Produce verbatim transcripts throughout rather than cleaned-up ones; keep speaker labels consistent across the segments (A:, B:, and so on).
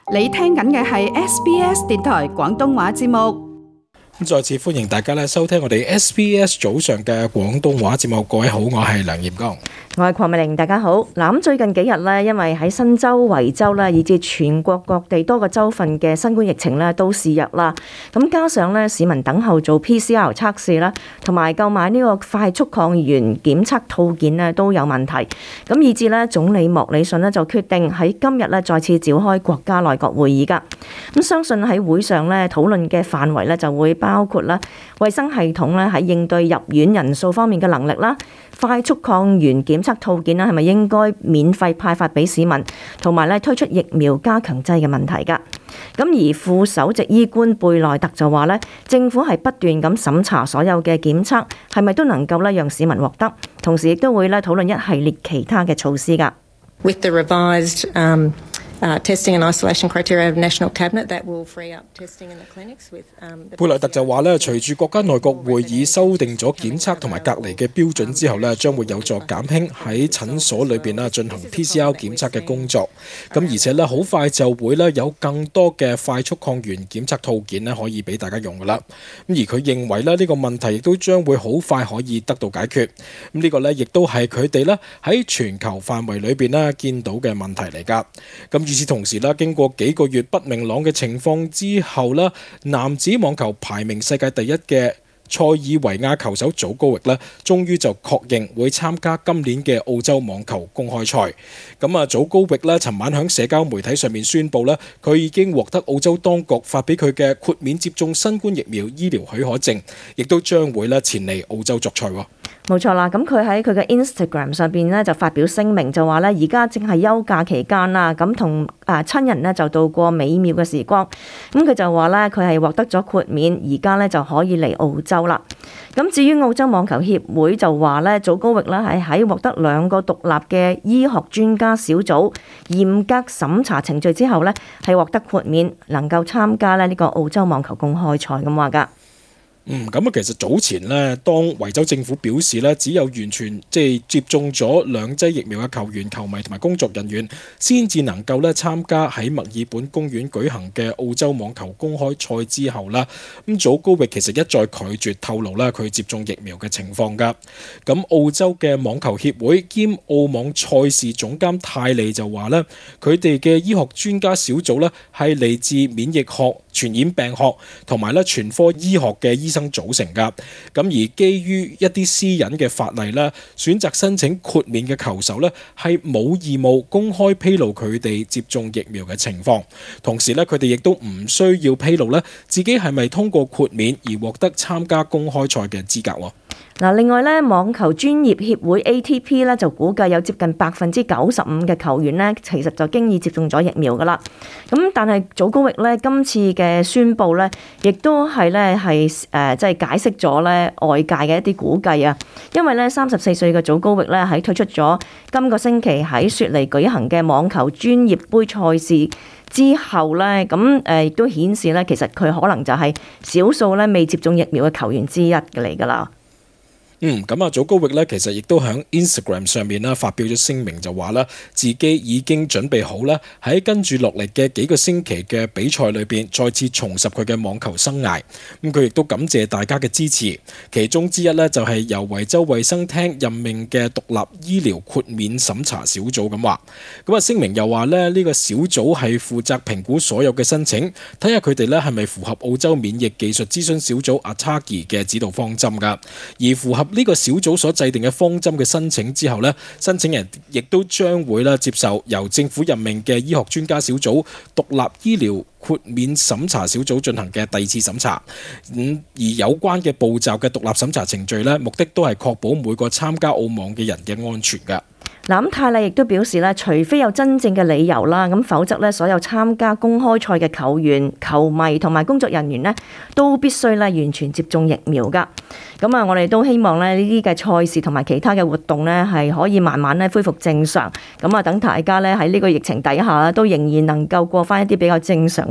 A: 你聽緊嘅係 S B S 電台廣東話節目。
B: 再次歡迎大家咧收聽我哋 S B S 早上嘅廣東話節目。各位好，我係梁炎剛，
C: 我係鄺美玲，大家好。嗱，咁最近幾日咧，因為喺新州、維州啦，以至全國各地多個州份嘅新冠疫情咧都肆虐啦。咁加上咧市民等候做 P C R 測試啦，同埋購買呢個快速抗原檢測套件咧都有問題。咁以至咧總理莫里遜咧就決定喺今日咧再次召開國家內閣會議㗎。咁相信喺會上咧討論嘅範圍咧就會包括啦，衛生系統咧喺應對入院人數方面嘅能力啦，快速抗原檢測套件啦係咪應該免費派發俾市民，同埋咧推出疫苗加強劑嘅問題㗎。咁而副首席醫官貝內特就話咧，政府係不斷咁審查所有嘅檢測係咪都能夠咧讓市民獲得，同時亦都會咧討論一系列其他嘅措施㗎。
D: With the revised um Uh, testing and isolation criteria of National Cabinet, that will free up testing in the clinics with um, the
B: 貝內特就話咧，隨住國家內閣會議修訂咗檢測同埋隔離嘅標準之後咧，將會有助減輕喺診所裏邊啦進行 P C R 檢測嘅工作。咁而且咧好快就會咧有更多嘅快速抗原檢測套件咧可以俾大家用噶啦。咁而佢認為咧呢個問題亦都將會好快可以得到解決。咁呢個咧亦都係佢哋咧喺全球範圍裏邊咧見到嘅問題嚟㗎。咁與此同時啦，經過幾個月不明朗嘅情況之後啦，男子網球排名世界第一嘅塞爾維亞球手祖高域呢，終於就確認會參加今年嘅澳洲網球公開賽。咁啊，祖高域呢，尋晚喺社交媒體上面宣布呢，佢已經獲得澳洲當局發俾佢嘅豁免接種新冠疫苗醫療許可證，亦都將會咧前嚟澳洲作賽喎。
C: 冇錯啦，咁佢喺佢嘅 Instagram 上邊咧就發表聲明，就話咧而家正係休假期間啦，咁同誒親人咧就度過美妙嘅時光。咁佢就話咧佢係獲得咗豁免，而家咧就可以嚟澳洲啦。咁至於澳洲網球協會就話咧，祖高域咧係喺獲得兩個獨立嘅醫學專家小組嚴格審查程序之後咧，係獲得豁免，能夠參加咧呢個澳洲網球公開賽咁話㗎。
B: 嗯，咁啊，其實早前咧，當維州政府表示咧，只有完全即係接種咗兩劑疫苗嘅球員、球迷同埋工作人員，先至能夠咧參加喺墨爾本公園舉行嘅澳洲網球公開賽之後啦，咁祖高域其實一再拒絕透露啦佢接種疫苗嘅情況㗎。咁澳洲嘅網球協會兼澳網賽事總監泰利就話咧，佢哋嘅醫學專家小組咧係嚟自免疫學、傳染病學同埋咧全科醫學嘅醫生組成㗎。咁而基於一啲私隱嘅法例咧，選擇申請豁免嘅球手咧係冇義務公開披露佢哋接種疫苗嘅情況，同時咧佢哋亦都唔需要披露咧自己係咪通過豁免而獲得參加公開賽嘅資格喎。
C: 嗱，另外咧，網球專業協會 A T P 咧就估計有接近百分之九十五嘅球員咧，其實就經已接種咗疫苗噶啦。咁但係祖高域咧今次嘅宣佈咧，亦都係咧係誒即係解釋咗咧外界嘅一啲估計啊。因為咧三十四歲嘅祖高域咧喺推出咗今個星期喺雪梨舉行嘅網球專業杯賽事之後咧，咁誒亦都顯示咧，其實佢可能就係少數咧未接種疫苗嘅球員之一嘅嚟噶啦。
B: 嗯，咁啊，祖高域咧，其實亦都喺 Instagram 上面啦發表咗聲明，就話啦，自己已經準備好啦，喺跟住落嚟嘅幾個星期嘅比賽裏邊，再次重拾佢嘅網球生涯。咁佢亦都感謝大家嘅支持，其中之一呢，就係由維州衛生廳任命嘅獨立醫療豁免審查小組咁話。咁啊，聲明又話咧，呢個小組係負責評估所有嘅申請，睇下佢哋咧係咪符合澳洲免疫技術諮詢小組 A T A G I 嘅指導方針㗎，而符合呢個小組所制定嘅方針嘅申請之後呢，申請人亦都將會咧接受由政府任命嘅醫學專家小組獨立醫療豁免審查小組進行嘅第二次審查。嗯，而有關嘅步驟嘅獨立審查程序呢，目的都係確保每個參加澳網嘅人嘅安全㗎。
C: 嗱，咁泰利亦都表示咧，除非有真正嘅理由啦，咁否則咧，所有參加公開賽嘅球員、球迷同埋工作人員咧，都必須咧完全接種疫苗噶。咁啊，我哋都希望咧呢啲嘅賽事同埋其他嘅活動咧，係可以慢慢咧恢復正常。咁啊，等大家咧喺呢個疫情底下咧，都仍然能夠過翻一啲比較正常嘅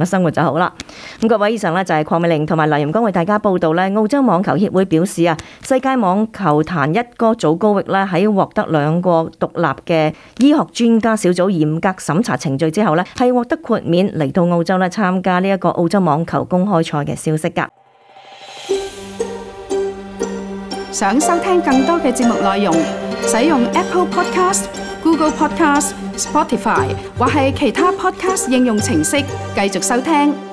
C: 嘅生活就好啦。咁各位以上呢，就係鄺美玲同埋梁炎光為大家報道呢，澳洲網球協會表示啊，世界網球壇一哥祖高域呢，喺獲得兩個獨立嘅醫學專家小組嚴格審查程序之後呢，係獲得豁免嚟到澳洲呢參加呢一個澳洲網球公開賽嘅消息㗎。
A: 想收聽更多嘅節目內容，使用 Apple Podcast、Google Podcast、Spotify 或係其他 Podcast 應用程式繼續收聽。